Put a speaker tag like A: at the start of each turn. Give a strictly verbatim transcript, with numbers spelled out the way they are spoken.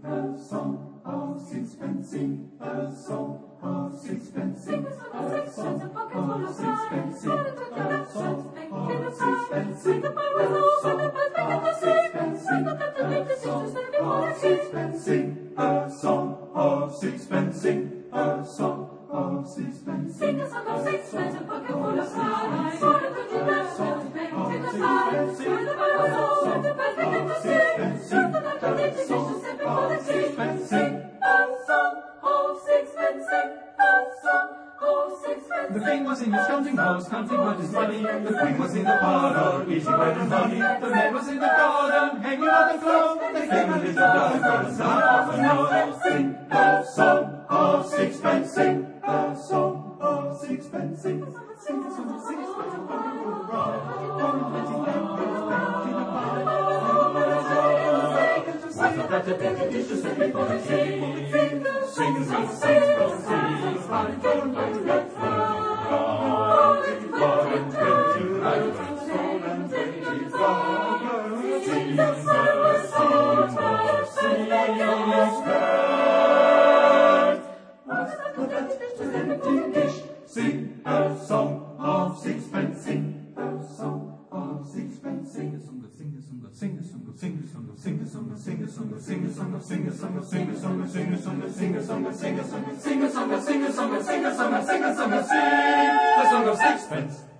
A: a song of sixpence, sing a song of sixpence, sing a song of sixpence, sing a song of sixpence, sing a song of sixpence, sing a song of sixpence, sing a song of sixpence, sing a song of sixpence, sing a song of sixpence, a pocket full of sixpence, sing a song of sixpence, sing a song of sixpence, sing a song of sixpence, sing a song of sixpence, sing a song of sixpence.
B: The king was in his counting house, counting out his money. The queen was in the parlour, eating bread and honey. The man was in the garden, hanging on the clock. The king and his daughter sat off and on.
A: Sing a song of sixpence, sing a song of sixpence, sing a song of sixpence, sing a song of
B: Wasn't that a pretty dish to set before the king? Sing a song of sixpence, sing a song of sixpence. Four and twenty rabbits, four and twenty robbers, sing a song of sixpence.
A: Sing a song of sixpence, sing a song of sixpence, sing a song of sing a song of sing a song of sing a song of sing a song of sing a song of sing a song of sing a song of sing a song of sing a song of sing a song of sing a song of sing a song of sing a song of sing a song of sing a song of sing a song of sing a song of sixpence.